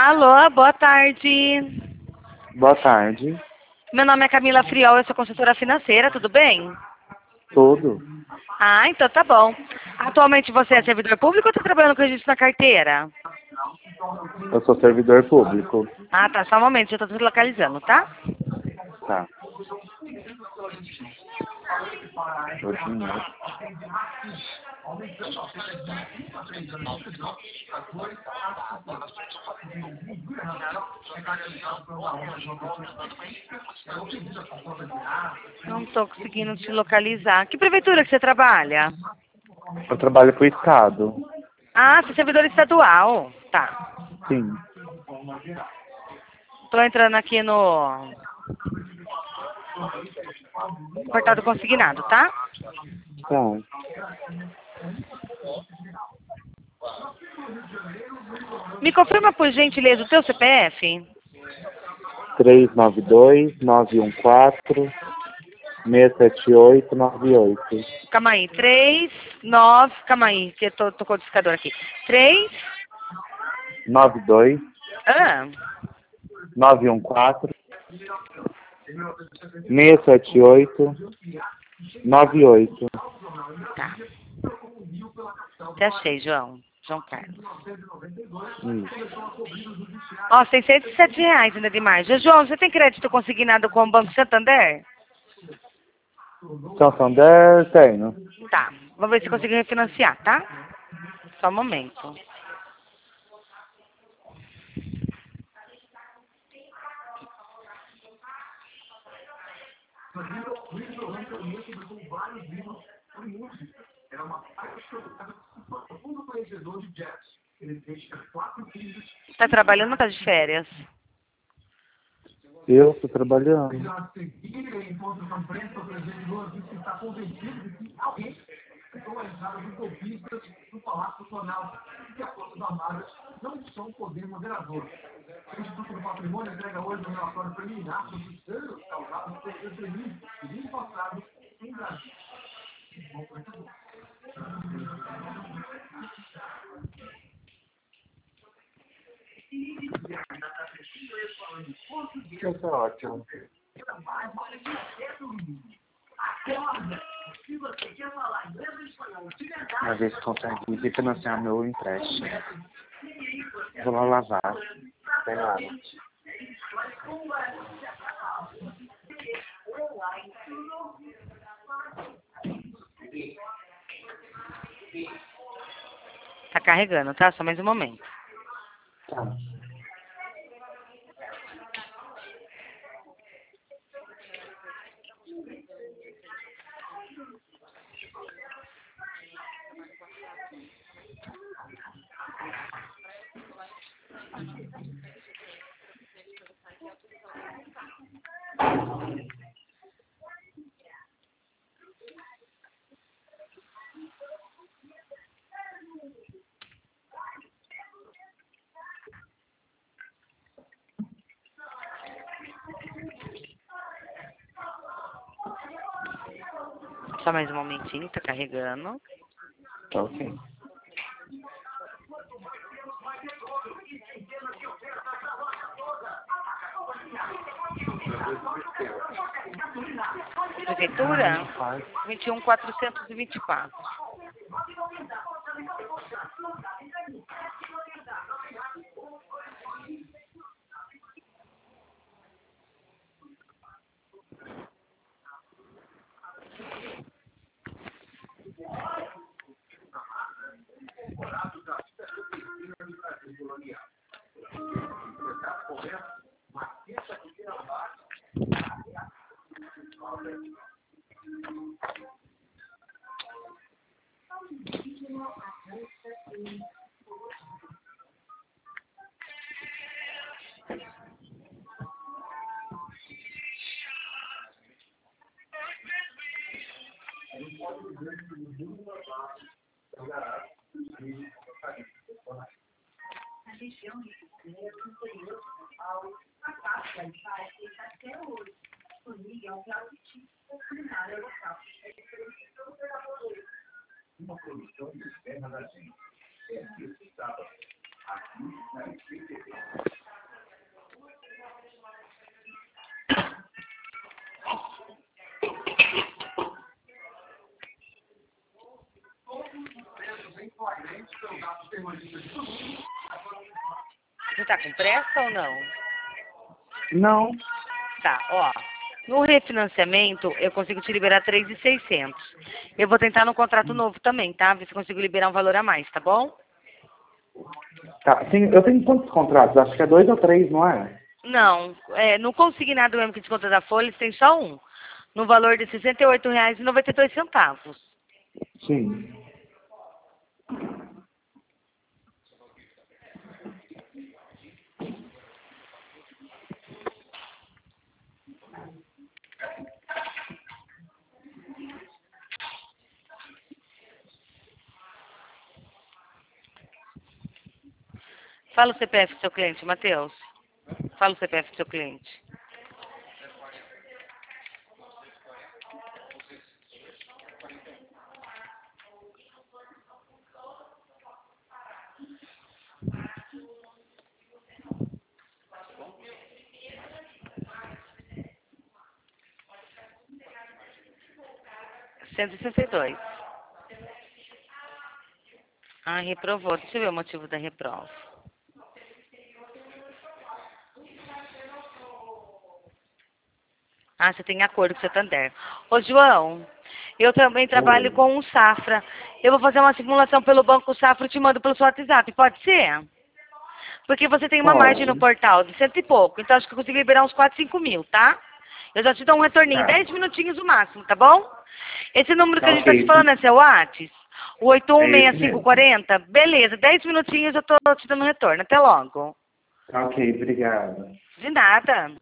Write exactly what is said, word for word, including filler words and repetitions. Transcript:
Alô, boa tarde. Boa tarde. Meu nome é Camila Friol, eu sou consultora financeira, tudo bem? Tudo? Ah, então tá bom. Atualmente você é servidor público ou está trabalhando com registro na carteira? Eu sou servidor público. Ah, tá, só um momento, já estou localizando, tá? Tá. Oito minutos. Não estou conseguindo te localizar. Que prefeitura que você trabalha? Eu trabalho pro Estado. Ah, você é servidor estadual. Tá. Sim. Estou entrando aqui no portal do consignado, tá? Tá. Me confirma, por gentileza, o teu C P F? três nove dois, nove um quatro, seis sete oito, nove oito. Calma aí. Três, nove... Calma aí, que eu tô, tô com o discador aqui. Três... nove dois, Ah, nove um quatro, seis sete oito, nove oito. tá. Até achei, João. João Carlos. Isso. Ó, tem cento e sete reais ainda demais. João, você tem crédito consignado com o Banco Santander? Santander, tenho. Tá. Vamos ver se consigo refinanciar, tá? Só um momento. Tá trabalhando ou tá de férias? Eu estou trabalhando. Isso é ótimo. A ver se consegue refinanciar meu empréstimo. Vou lá lavar. Tem nada. Tá carregando, tá? Só mais um momento. Tá. Só mais um momentinho, tá carregando. Tá ok. Prefeitura? vinte e um, quatrocentos e vinte e quatro. Você tá com pressa ou não? Não. Tá, ó. No refinanciamento, eu consigo te liberar três mil e seiscentos. Eu vou tentar no contrato novo também, tá? Ver se eu consigo liberar um valor a mais, tá bom? Tá, sim, eu tenho quantos contratos? Acho que é dois ou três, não é? Não, é, no consignado mesmo que desconta da folha, tem só um. No valor de sessenta e oito reais e noventa e dois centavos. Sim. Fala o C P F do seu cliente, Matheus. Fala o C P F do seu cliente. cento e sessenta e dois. Ah, reprovou. Deixa eu ver o motivo da reprova. Ah, você tem acordo com o Santander. Ô, João, eu também trabalho Oi. com o Safra. Eu vou fazer uma simulação pelo Banco Safra e te mando pelo seu WhatsApp. Pode ser? Porque você tem uma margem no Pode. portal de cento e pouco. Então, acho que eu consigo liberar uns quatro, cinco mil, tá? Eu já te dou um retorninho. Tá. Dez minutinhos no máximo, tá bom? Esse número que Tá a gente tá te ok. falando é seu WhatsApp? O oito um É seis esse cinco mesmo. quatro zero? Beleza, dez minutinhos eu tô te dando retorno. Até logo. Tá ok, obrigado. De nada.